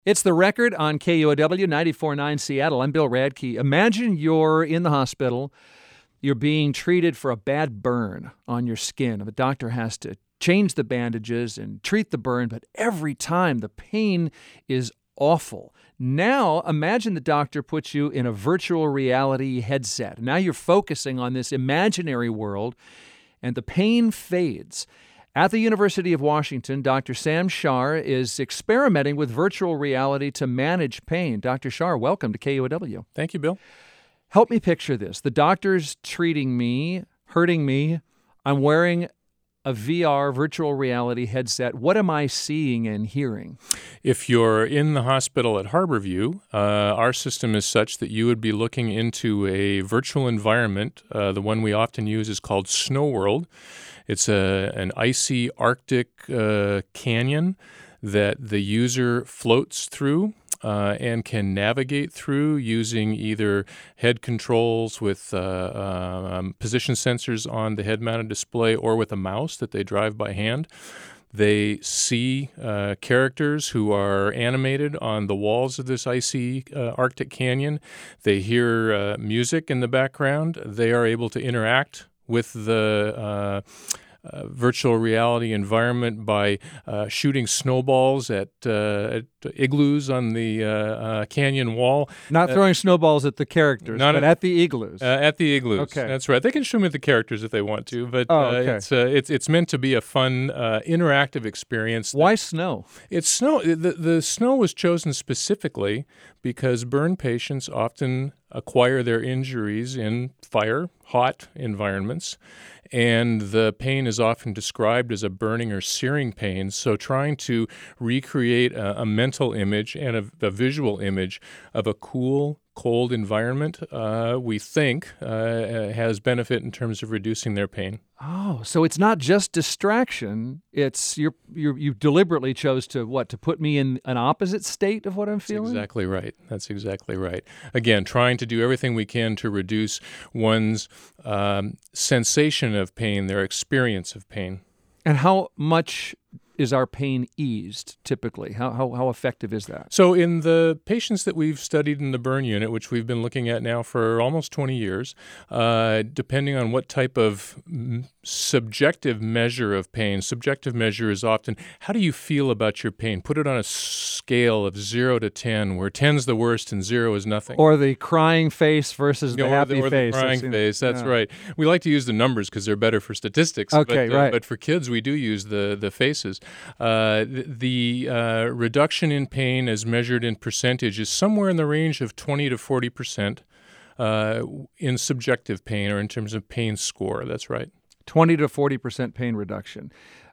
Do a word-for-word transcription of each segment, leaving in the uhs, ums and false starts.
It's The Record on K U O W ninety-four point nine Seattle. I'm Bill Radke. Imagine you're in the hospital. You're being treated for a bad burn on your skin. The doctor has to change the bandages and treat the burn, but every time the pain is awful. Now, imagine the doctor puts you in a virtual reality headset. Now you're focusing on this imaginary world, and the pain fades. At the University of Washington, Doctor Sam Shar is experimenting with virtual reality to manage pain. Doctor Shar, welcome to K U O W. Thank you, Bill. Help me picture this. The doctor's treating me, hurting me. I'm wearing a V R virtual reality headset. What am I seeing and hearing? If you're in the hospital at Harborview, uh, our system is such that you would be looking into a virtual environment. Uh, the one we often use is called Snow World. It's a, an icy Arctic uh, canyon that the user floats through uh, and can navigate through using either head controls with uh, um, position sensors on the head-mounted display or with a mouse that they drive by hand. They see uh, characters who are animated on the walls of this icy uh, Arctic canyon. They hear uh, music in the background. They are able to interact with the uh, uh, virtual reality environment by uh, shooting snowballs at, uh, at igloos on the uh, uh, canyon wall. Not throwing uh, snowballs at the characters, not but at, at the igloos. Uh, at the igloos. Okay. That's right. They can shoot at the characters if they want to, but oh, uh, okay. it's, uh, it's it's meant to be a fun, uh, interactive experience. Why snow? It's snow. The, the snow was chosen specifically because burn patients often acquire their injuries in fire, hot environments, and the pain is often described as a burning or searing pain. So trying to recreate a, a mental image and a, a visual image of a cool, cold environment, uh, we think, uh, has benefit in terms of reducing their pain. Oh, so it's not just distraction. It's you're, you're you deliberately chose to what to put me in an opposite state of what I'm feeling. That's exactly right. That's exactly right. Again, trying to do everything we can to reduce one's um, sensation of pain, their experience of pain. And how much is our pain eased typically? How, how how effective is that? So in the patients that we've studied in the burn unit, which we've been looking at now for almost twenty years, uh, depending on what type of m- subjective measure of pain, subjective measure is often, how do you feel about your pain? Put it on a scale of zero to ten, where ten's the worst and zero is nothing. Or the crying face versus the or happy the, or face. the crying face, that's yeah. right. We like to use the numbers because they're better for statistics. Okay, but, uh, right. But for kids, we do use the, the faces. Uh, the uh, reduction in pain as measured in percentage is somewhere in the range of twenty to forty percent uh, in subjective pain or in terms of pain score. That's right. twenty to forty percent pain reduction.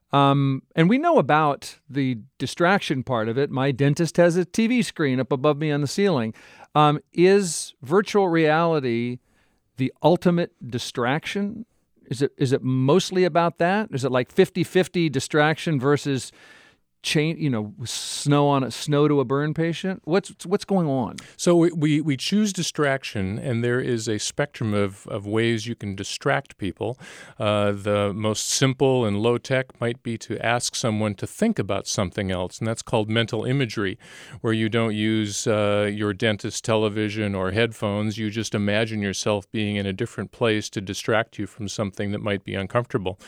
Um, and we know about the distraction part of it. My dentist has a T V screen up above me on the ceiling. Um, is virtual reality the ultimate distraction? Is it is it mostly about that? Is it like fifty-fifty distraction versus chain, you know, snow on a snow to a burn patient? What's what's going on? So we, we, we choose distraction, and there is a spectrum of, of ways you can distract people. Uh, the most simple and low-tech might be to ask someone to think about something else, and that's called mental imagery, where you don't use uh, your dentist television or headphones. You just imagine yourself being in a different place to distract you from something that might be uncomfortable.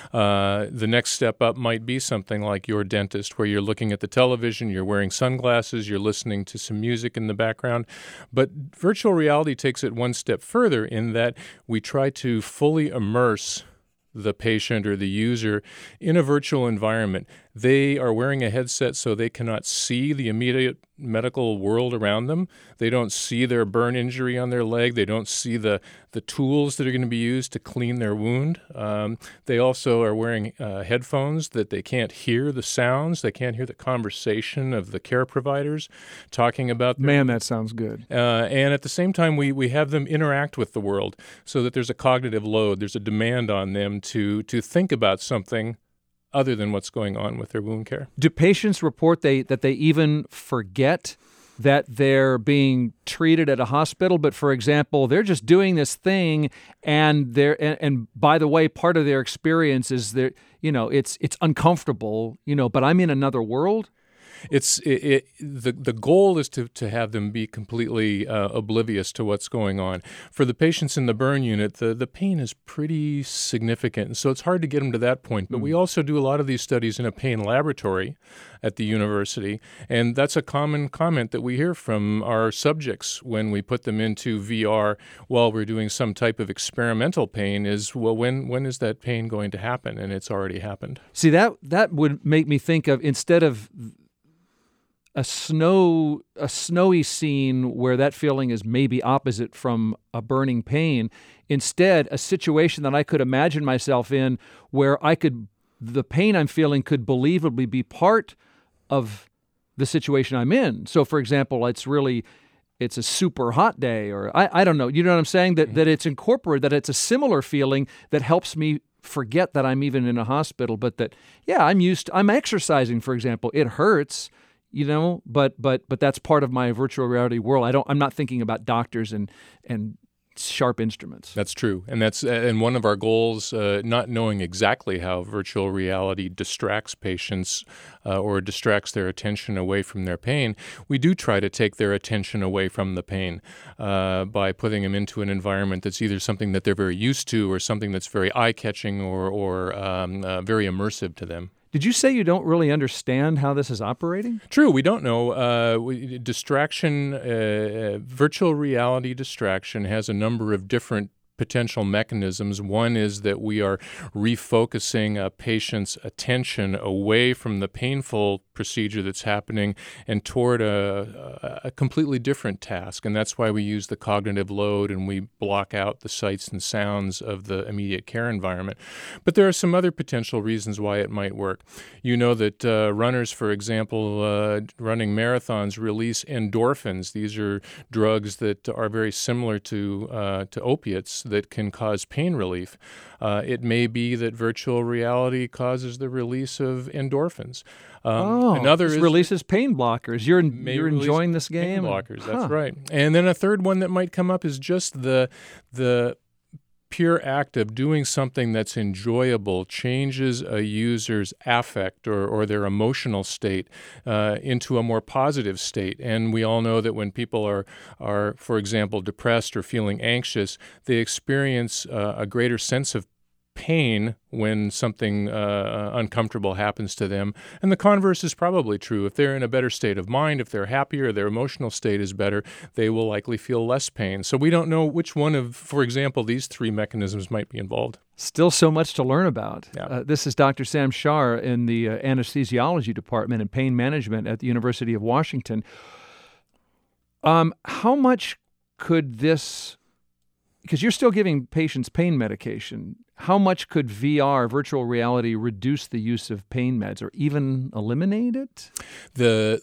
Uh, the next step up might be something like your dentist, where you're looking at the television, you're wearing sunglasses, you're listening to some music in the background. But virtual reality takes it one step further in that we try to fully immerse the patient or the user in a virtual environment. They are wearing a headset so they cannot see the immediate medical world around them. They don't see their burn injury on their leg. They don't see the, the tools that are going to be used to clean their wound. Um, they also are wearing uh, headphones that they can't hear the sounds. They can't hear the conversation of the care providers talking about their Man, that sounds good. Uh, and at the same time, we, we have them interact with the world so that there's a cognitive load. There's a demand on them to to think about something other than what's going on with their wound care. Do patients report they that they even forget that they're being treated at a hospital, but for example, they're just doing this thing, and they're and, and by the way, part of their experience is that, you know, it's it's uncomfortable, you know, but I'm in another world? It's it, it, the the goal is to, to have them be completely uh, oblivious to what's going on. For the patients in the burn unit, the, the pain is pretty significant, and so it's hard to get them to that point. But mm. we also do a lot of these studies in a pain laboratory at the university, and that's a common comment that we hear from our subjects when we put them into V R while we're doing some type of experimental pain is, well, when when is that pain going to happen? And it's already happened. See, that that would make me think of, instead of a snow a snowy scene where that feeling is maybe opposite from a burning pain, instead a situation that I could imagine myself in where I could the pain I'm feeling could believably be part of the situation I'm in. So, for example, it's really, it's a super hot day, or I, I don't know, you know what I'm saying? That, mm-hmm. that it's incorporated, that it's a similar feeling that helps me forget that I'm even in a hospital, but that, yeah, I'm used to, I'm exercising, for example. It hurts, you know, but, but, but that's part of my virtual reality world. I don't, I'm not thinking about doctors and, and sharp instruments. That's true. And that's and one of our goals, uh, not knowing exactly how virtual reality distracts patients uh, or distracts their attention away from their pain, we do try to take their attention away from the pain uh, by putting them into an environment that's either something that they're very used to or something that's very eye-catching or, or um, uh, very immersive to them. Did you say you don't really understand how this is operating? True, we don't know. Uh, we, distraction, uh, virtual reality distraction has a number of different potential mechanisms. One is that we are refocusing a patient's attention away from the painful procedure that's happening and toward a, a completely different task. And that's why we use the cognitive load and we block out the sights and sounds of the immediate care environment. But there are some other potential reasons why it might work. You know that uh, runners, for example, uh, running marathons release endorphins. These are drugs that are very similar to uh, to opiates that can cause pain relief. Uh, it may be that virtual reality causes the release of endorphins. Um, oh, another this is, releases pain blockers. You're you're enjoying this game. Pain blockers, that's huh. right. And then a third one that might come up is just the the pure act of doing something that's enjoyable changes a user's affect or, or their emotional state uh, into a more positive state. And we all know that when people are, are for example, depressed or feeling anxious, they experience uh, a greater sense of pain when something uh, uncomfortable happens to them. And the converse is probably true. If they're in a better state of mind, if they're happier, their emotional state is better, they will likely feel less pain. So we don't know which one of, for example, these three mechanisms might be involved. Still so much to learn about. Yeah. Uh, this is Doctor Sam Shar in the uh, anesthesiology department and pain management at the University of Washington. Um, how much could this, because you're still giving patients pain medication, how much could V R, virtual reality, reduce the use of pain meds or even eliminate it? The,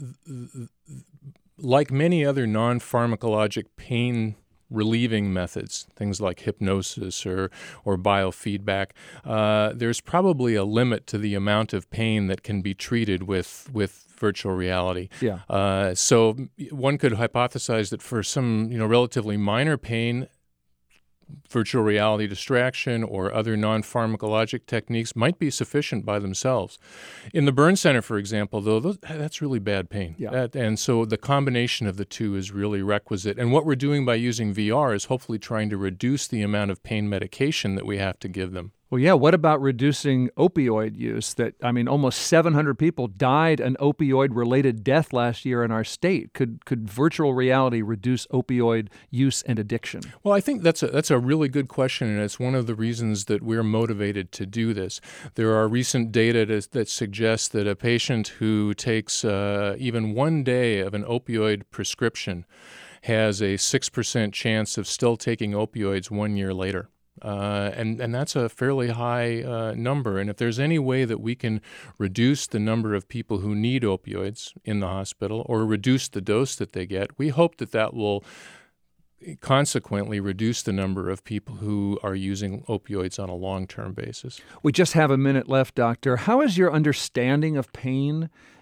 like many other non-pharmacologic pain relieving methods, things like hypnosis or, or biofeedback, uh, there's probably a limit to the amount of pain that can be treated with, with virtual reality. Yeah. Uh, so one could hypothesize that for some, you know, relatively minor pain, virtual reality distraction or other non-pharmacologic techniques might be sufficient by themselves. In the burn center, for example, though, those, that's really bad pain. Yeah. That, and so the combination of the two is really requisite. And what we're doing by using V R is hopefully trying to reduce the amount of pain medication that we have to give them. Well, yeah, what about reducing opioid use? That, I mean, almost seven hundred people died an opioid-related death last year in our state. Could could virtual reality reduce opioid use and addiction? Well, I think that's a, that's a really good question, and it's one of the reasons that we're motivated to do this. There are recent data to, that suggests that a patient who takes uh, even one day of an opioid prescription has a six percent chance of still taking opioids one year later. Uh, and, and that's a fairly high uh, number. And if there's any way that we can reduce the number of people who need opioids in the hospital or reduce the dose that they get, we hope that that will consequently reduce the number of people who are using opioids on a long-term basis. We just have a minute left, Doctor. How has your understanding of pain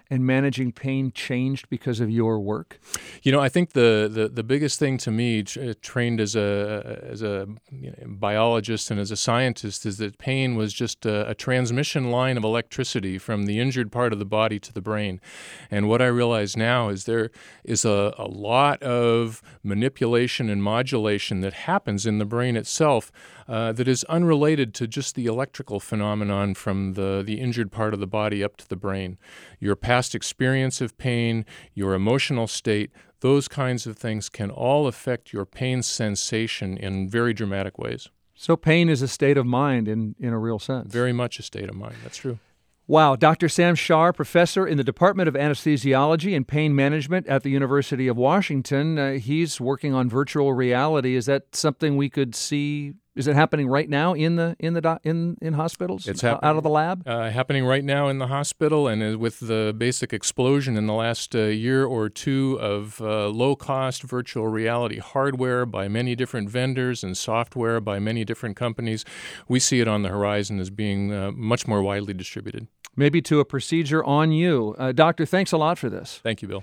and managing pain changed because of your work? You know, I think the the, the biggest thing to me, tra- trained as a as a you know, biologist and as a scientist, is that pain was just a, a transmission line of electricity from the injured part of the body to the brain. And what I realize now is there is a, a lot of manipulation and modulation that happens in the brain itself uh, that is unrelated to just the electrical phenomenon from the, the injured part of the body up to the brain. Your past experience of pain, your emotional state, those kinds of things can all affect your pain sensation in very dramatic ways. So pain is a state of mind in, in a real sense. Very much a state of mind. That's true. Wow. Doctor Sam Schar, professor in the Department of Anesthesiology and Pain Management at the University of Washington. Uh, he's working on virtual reality. Is that something we could see? Is it happening right now in the in the do- in in hospitals? It's hap- out of the lab. Uh, happening right now in the hospital, and uh, with the basic explosion in the last uh, year or two of uh, low-cost virtual reality hardware by many different vendors and software by many different companies, we see it on the horizon as being uh, much more widely distributed. Maybe to a procedure on you, uh, Doctor. Thanks a lot for this. Thank you, Bill.